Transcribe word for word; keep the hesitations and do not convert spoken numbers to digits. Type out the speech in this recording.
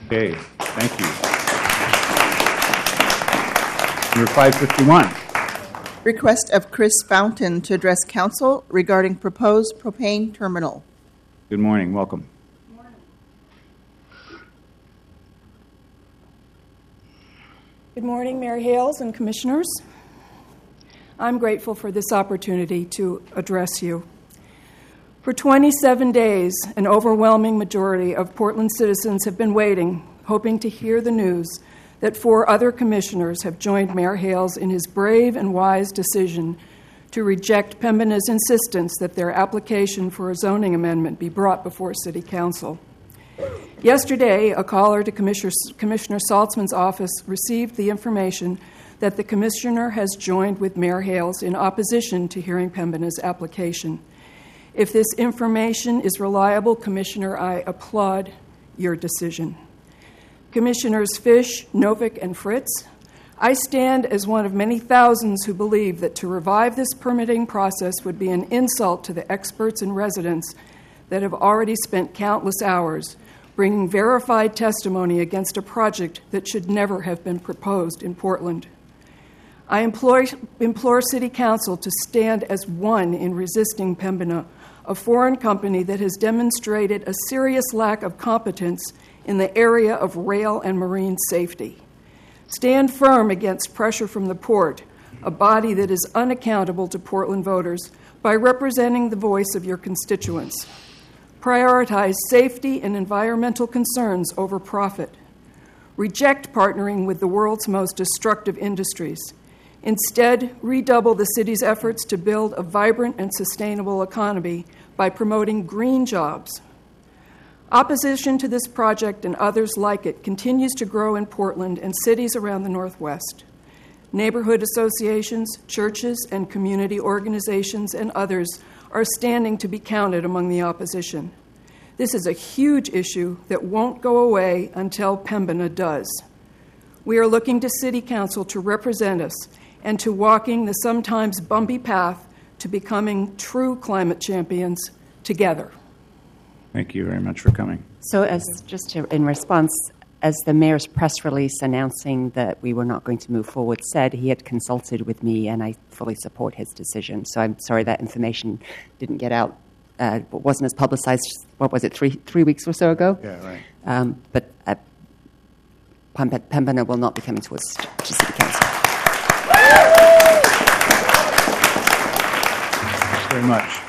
Okay, thank you. Number five fifty-one. Request of Chris Fountain to address council regarding proposed propane terminal. Good morning, welcome. Good morning. Good morning, Mayor Hales and commissioners. I'm grateful for this opportunity to address you. For twenty-seven days, an overwhelming majority of Portland citizens have been waiting, hoping to hear the news that four other commissioners have joined Mayor Hales in his brave and wise decision to reject Pembina's insistence that their application for a zoning amendment be brought before City Council. Yesterday, a caller to Commissioner, Commissioner Saltzman's office received the information that the commissioner has joined with Mayor Hales in opposition to hearing Pembina's application. If this information is reliable, Commissioner, I applaud your decision. Commissioners Fish, Novick, and Fritz, I stand as one of many thousands who believe that to revive this permitting process would be an insult to the experts and residents that have already spent countless hours bringing verified testimony against a project that should never have been proposed in Portland. I implore, implore City Council to stand as one in resisting Pembina, a foreign company that has demonstrated a serious lack of competence in the area of rail and marine safety. Stand firm against pressure from the port, a body that is unaccountable to Portland voters, by representing the voice of your constituents. Prioritize safety and environmental concerns over profit. Reject partnering with the world's most destructive industries. Instead, redouble the city's efforts to build a vibrant and sustainable economy by promoting green jobs. Opposition to this project and others like it continues to grow in Portland and cities around the Northwest. Neighborhood associations, churches, and community organizations and others are standing to be counted among the opposition. This is a huge issue that won't go away until Pembina does. We are looking to City Council to represent us and to walking the sometimes bumpy path to becoming true climate champions together. Thank you very much for coming. So as just to, in response, as the mayor's press release announcing that we were not going to move forward said, he had consulted with me and I fully support his decision. So I'm sorry that information didn't get out, uh, wasn't as publicized, what was it, three three weeks or so ago? Yeah, right. Um, but uh, Pembina will not be coming to us to City Council. Thanks very much.